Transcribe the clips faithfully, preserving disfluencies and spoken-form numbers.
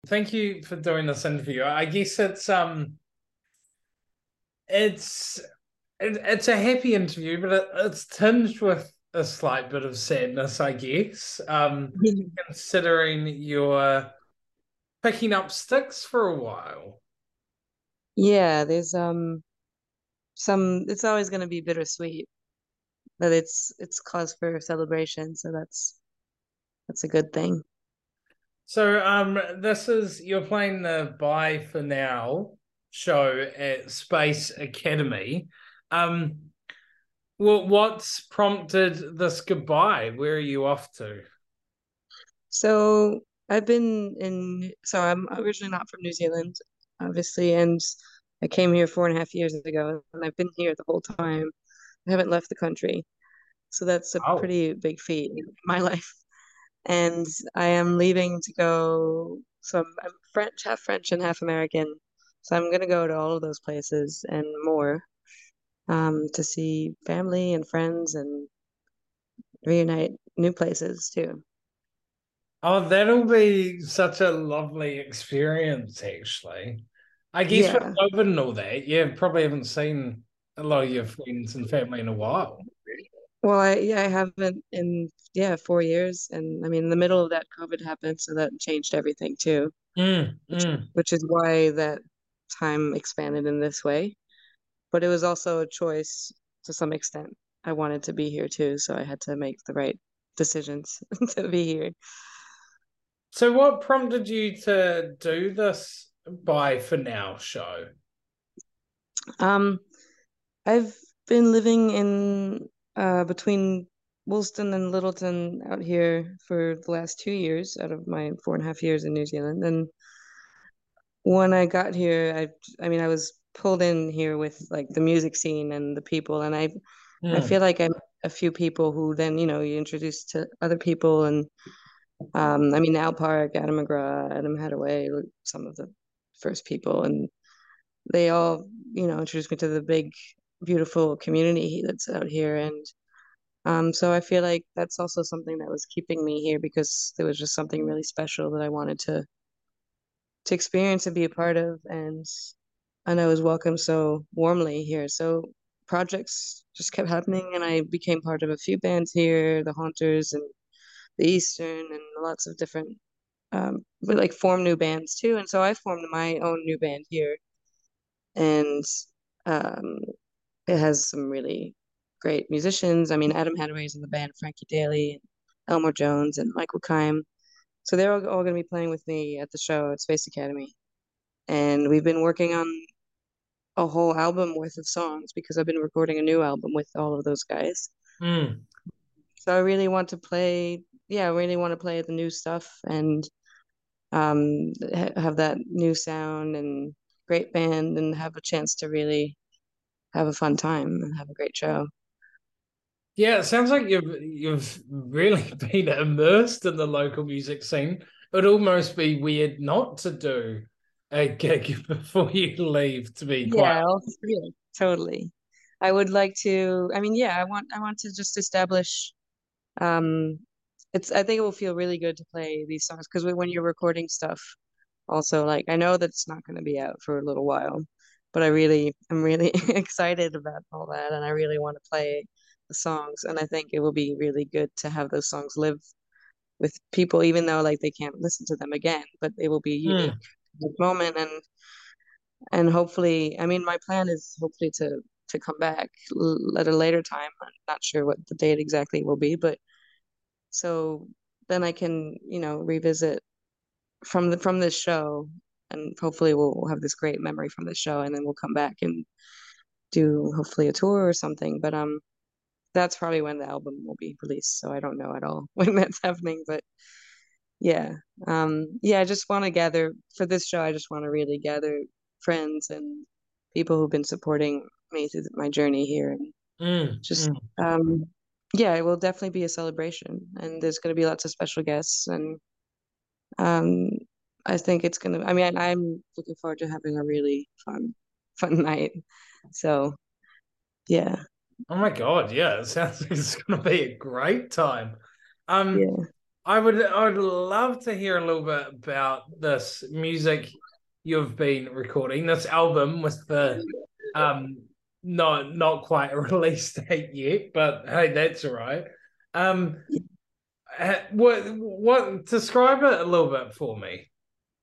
thank you for doing this interview. I guess it's um it's it, it's a happy interview, but it, it's tinged with a slight bit of sadness, I guess. Um, considering you're picking up sticks for a while. Yeah, there's um some it's always going to be bittersweet, but it's it's cause for celebration, so that's that's a good thing. So um this is you're playing the Bye for Now show at Space Academy. Um well, what's prompted this goodbye? Where are you off to? So I've been in so I'm originally not from New Zealand, obviously, and I came here four and a half years ago, and I've been here the whole time. I haven't left the country. So that's a Oh. pretty big feat in my life. And I am leaving to go. So I'm, I'm French, half French and half American. So I'm gonna go to all of those places and more, um, to see family and friends and reunite new places too. Oh, that'll be such a lovely experience, actually. I guess with Yeah. COVID and all that, you probably haven't seen a lot of your friends and family in a while. Well, I yeah, I haven't in yeah, four years. And I mean, in the middle of that, COVID happened, so that changed everything too, Mm, which mm. which is why that time expanded in this way. But it was also a choice to some extent. I wanted to be here too, so I had to make the right decisions to be here. So, what prompted you to do this Bye for Now show? Um, I've been living in uh between Woolston and Littleton out here for the last two years out of my four and a half years in New Zealand. And when I got here, I I mean I was pulled in here with like the music scene and the people, and I I Mm. feel like I met a few people who then, you know, you introduce to other people. And um I mean Al Park, Adam McGraw, Adam Hadaway were some of the first people, and they all, you know, introduced me to the big, beautiful community that's out here. And um so I feel like that's also something that was keeping me here, because there was just something really special that I wanted to to experience and be a part of. And and I was welcomed so warmly here. So projects just kept happening, and I became part of a few bands here, the Haunters and the Eastern, and lots of different, um, but like form new bands too. And so I formed my own new band here, and um, it has some really great musicians. I mean, Adam Hadaway's in the band, Frankie Daly, Elmore Jones, and Michael Kime. So they're all, all going to be playing with me at the show at Space Academy. And we've been working on a whole album worth of songs, because I've been recording a new album with all of those guys. Mm. So I really want to play, yeah, I really want to play the new stuff, and um ha- have that new sound and great band, and have a chance to really have a fun time and have a great show. Yeah, it sounds like you've you've really been immersed in the local music scene. It'd almost be weird not to do a gig before you leave, to be quite. Yeah, I'll- yeah, totally. I would like to, I mean, yeah, I want I want to just establish, um it's I think it will feel really good to play these songs, because when you're recording stuff, also, like, I know that it's not going to be out for a little while, but I really I'm really excited about all that, and I really want to play the songs. And I think it will be really good to have those songs live with people, even though like they can't listen to them again, but it will be unique Mm. moment. and and hopefully, I mean, my plan is hopefully to to come back l- at a later time. I'm not sure what the date exactly will be, but so then I can, you know, revisit from the from this show, and hopefully we'll, we'll have this great memory from this show, and then we'll come back and do hopefully a tour or something. But um that's probably when the album will be released, so I don't know at all when that's happening. But yeah, um yeah, I just want to gather for this show. I just want to really gather friends and people who've been supporting me through my journey here, and Mm. just Mm. um yeah, it will definitely be a celebration, and there's going to be lots of special guests. And Um, I think it's gonna, I mean, I, I'm looking forward to having a really fun, fun night. So, yeah, Oh my God, yeah, it sounds like it's gonna be a great time. Um, yeah. I would I would love to hear a little bit about this music you've been recording, this album with the um not not quite a release date yet, but hey, that's all right. Um uh, what what describe it a little bit for me.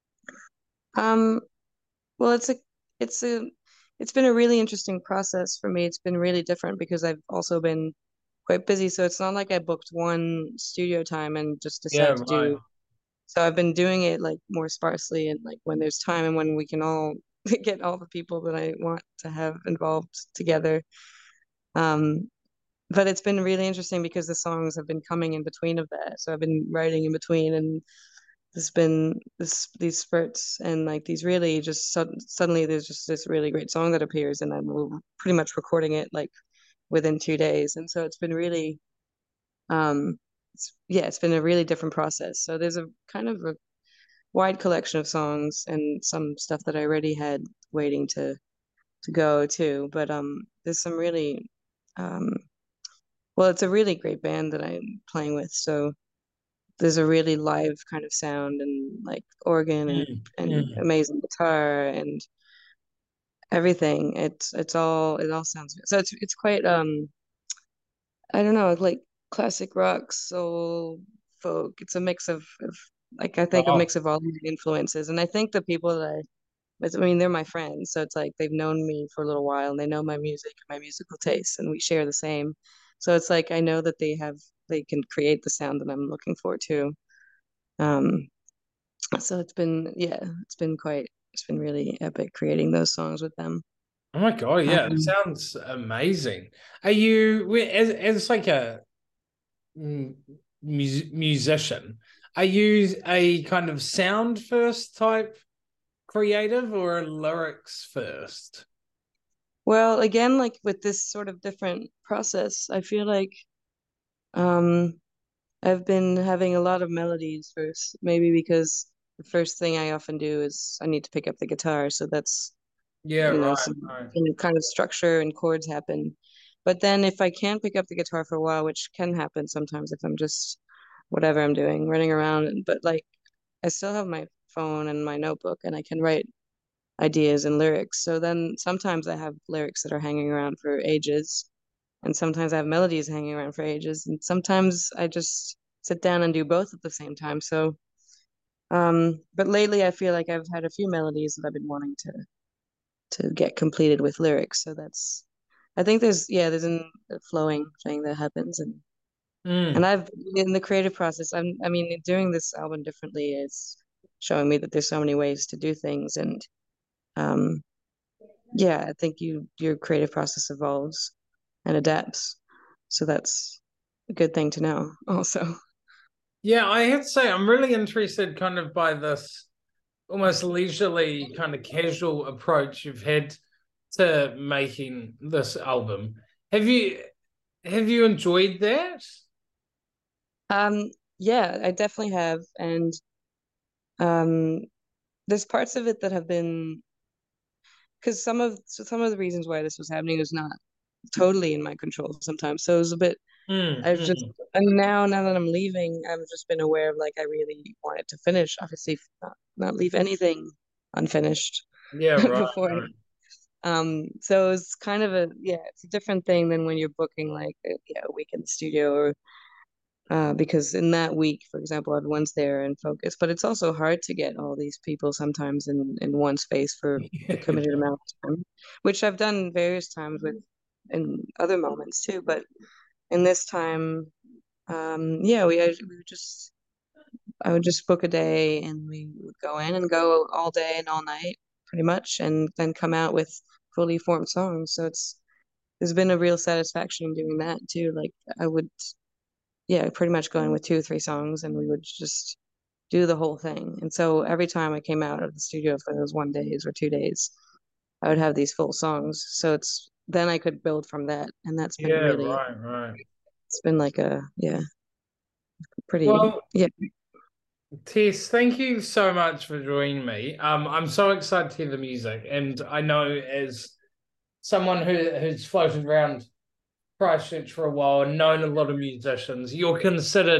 Um, well, it's a it's a it's been a really interesting process for me. It's been really different because I've also been quite busy. So it's not like I booked one studio time and just Yeah, decide to right. do. So I've been doing it like more sparsely and like when there's time and when we can all get all the people that I want to have involved together. Um, but it's been really interesting because the songs have been coming in between of that. So I've been writing in between and there's been this these spurts and like these really just sud suddenly there's just this really great song that appears and I'm pretty much recording it like within two days. And so it's been really um it's, yeah, it's been a really different process. So there's a kind of a wide collection of songs and some stuff that I already had waiting to to go too. But um there's some really um well, it's a really great band that I'm playing with. So there's a really live kind of sound and like organ and Mm, and mm. amazing guitar and everything. It's it's all it all sounds so it's it's quite um I don't know, like classic rock, soul, folk. It's a mix of, of like I think a Oh, mix of all the influences. And I think the people that I I mean, they're my friends, so it's like they've known me for a little while and they know my music and my musical tastes, and we share the same. So it's like I know that they have they can create the sound that I'm looking for too. Um, so it's been yeah, it's been quite it's been really epic creating those songs with them. oh my God, yeah, it Um, sounds amazing. Are you as as like a mm, mus musician, are you a kind of sound first type creative or a lyrics first? well, again, like with this sort of different process, I feel like um I've been having a lot of melodies first, maybe because the first thing I often do is I need to pick up the guitar, so that's Yeah, you know right, some, right. some kind of structure and chords happen. But then if I can't pick up the guitar for a while, which can happen sometimes if I'm just whatever I'm doing, running around, but like I still have my phone and my notebook and I can write ideas and lyrics. So then sometimes I have lyrics that are hanging around for ages, and sometimes I have melodies hanging around for ages, and sometimes I just sit down and do both at the same time. So, um, but lately I feel like I've had a few melodies that I've been wanting to to get completed with lyrics. So that's, I think there's yeah, there's an, a flowing thing that happens, and and Mm. I've in the creative process. I'm I mean, doing this album differently is showing me that there's so many ways to do things, and um, yeah, I think you your creative process evolves and adapts. So that's a good thing to know also. Yeah, I have to say I'm really interested kind of by this almost leisurely kind of casual approach you've had to making this album. Have you have you enjoyed that? Um, yeah, I definitely have. And um, there's parts of it that have been because some of so some of the reasons why this was happening is not totally in my control sometimes. So it was a bit Mm, I've just mm. and now now that I'm leaving, I've just been aware of like I really wanted to finish, obviously not, not leave anything unfinished Yeah, right, before. right. Um, so it's kind of a yeah, it's a different thing than when you're booking like a, yeah, a week in the studio or uh, because in that week, for example, everyone's there and focused. But it's also hard to get all these people sometimes in in one space for a Yeah, committed amount of time, which I've done various times with in other moments too. But in this time, um, yeah, we we would just I would just book a day and we would go in and go all day and all night, pretty much, and then come out with fully formed songs. So it's there's been a real satisfaction in doing that too. Like I would, yeah, pretty much going with two or three songs, and we would just do the whole thing. And so every time I came out of the studio for those one days or two days, I would have these full songs. So it's then I could build from that, and that's been yeah, really, right, right. it's been like a yeah, pretty Well, yeah. Tess, thank you so much for joining me. Um, I'm so excited to hear the music, and I know as someone who who's floated around Christchurch for a while and known a lot of musicians, you're considered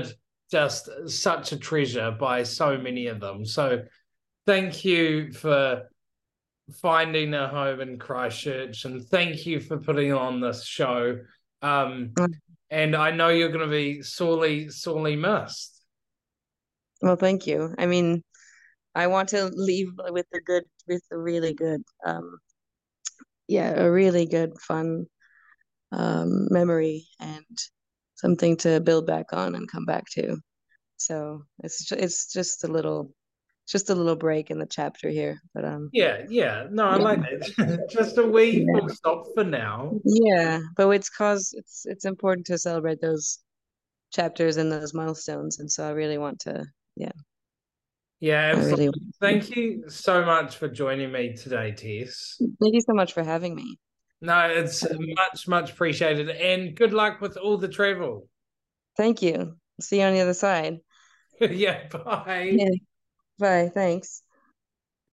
just such a treasure by so many of them. So thank you for finding a home in Christchurch, and thank you for putting on this show. Um, and I know you're going to be sorely, sorely missed. Well, thank you. I mean, I want to leave with a good, with a really good, um, yeah, a really good, fun um, memory and something to build back on and come back to. So it's it's just a little, just a little break in the chapter here, but um, Yeah, yeah. No, I yeah, like it. Just a wee yeah, full stop for now. yeah. But it's cause it's it's important to celebrate those chapters and those milestones, and so I really want to, yeah, Yeah, I really. absolutely. Thank you so much for joining me today, Tess. Thank you so much for having me. No, it's Um, much, much appreciated. And good luck with all the travel. Thank you. See you on the other side. Yeah, bye. Yeah. Bye. Thanks.